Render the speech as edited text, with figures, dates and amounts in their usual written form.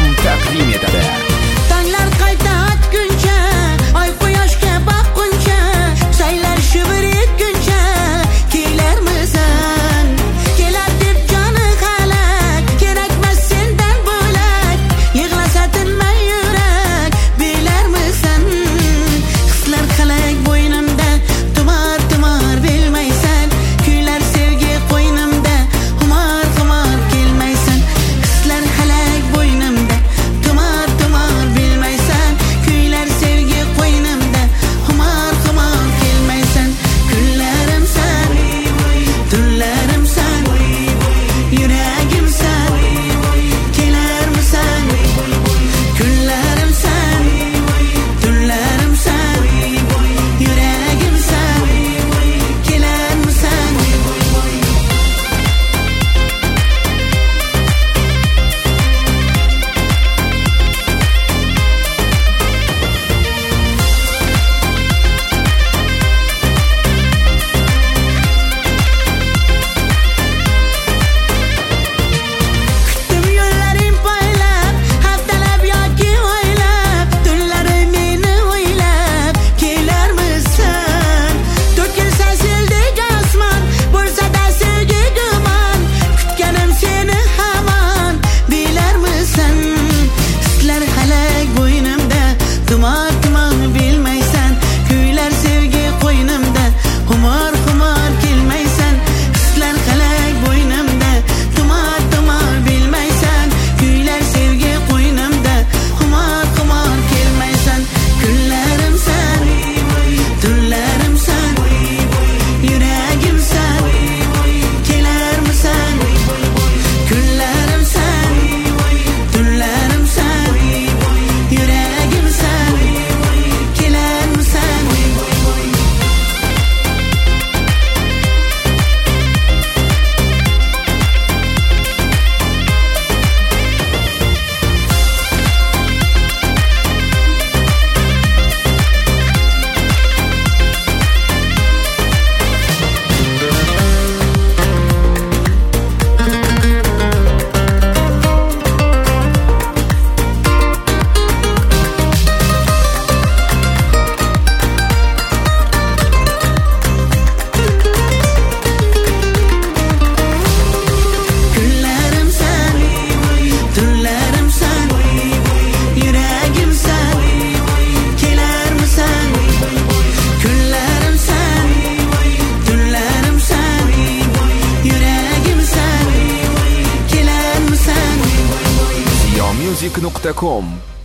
taqdim etadi. Tonglar qayta atguncha, oy quyoshga boqquncha, saylar shivir etguncha, kelarmisan? Kelar deb joni halak, kerakmas sendan bo'lak, yig'lasa tinmay yurak, bilarmisan? Hislar halak bo'ynimda, tumor tumor bilmaysan, kuylar sevgi qo'ynimda, xumor xumor kelmaysan. Hislar halak bo'ynimda, tumor tumor bilmaysan, kuylar sevgi qo'ynimda, xumor xumor kelmaysan. Kunlarimsan, tunlarimsan, yuragimsan, kelarmisan? Kunlarimsan, tunlarimsan, yuragimsan, kelarmisan? Kutdim yo'llaring poylab, haftalab yoki oylab, tunlari meni o'ylab, kelarmisan? To'kilsa seldek osmon, bo'lsa-da sevgi gumon, kutganim seni hamon, bilarmisan? Hislar halak bo'ynimda, tumor tumor bilmaysan, kuylar sevgi qo'ynimda, xumor xumor kelmaysan. Hislar halak bo'ynimda, tumor tumor bilmaysan, kuylar sevgi qo'ynimda, xumor xumor kelmaysan. Kunlarimsan, tunlarimsan, yuragimsan, kelarmisan? Kunlarimsan, tunlarimsan, yuragimsan, kelarmisan? Kunlarimsan, tunlarimsan, yuragimsan, kelarmisan? Kunlarimsan, tunlarimsan, yuragimsan, kelarmisan? Siomusic.com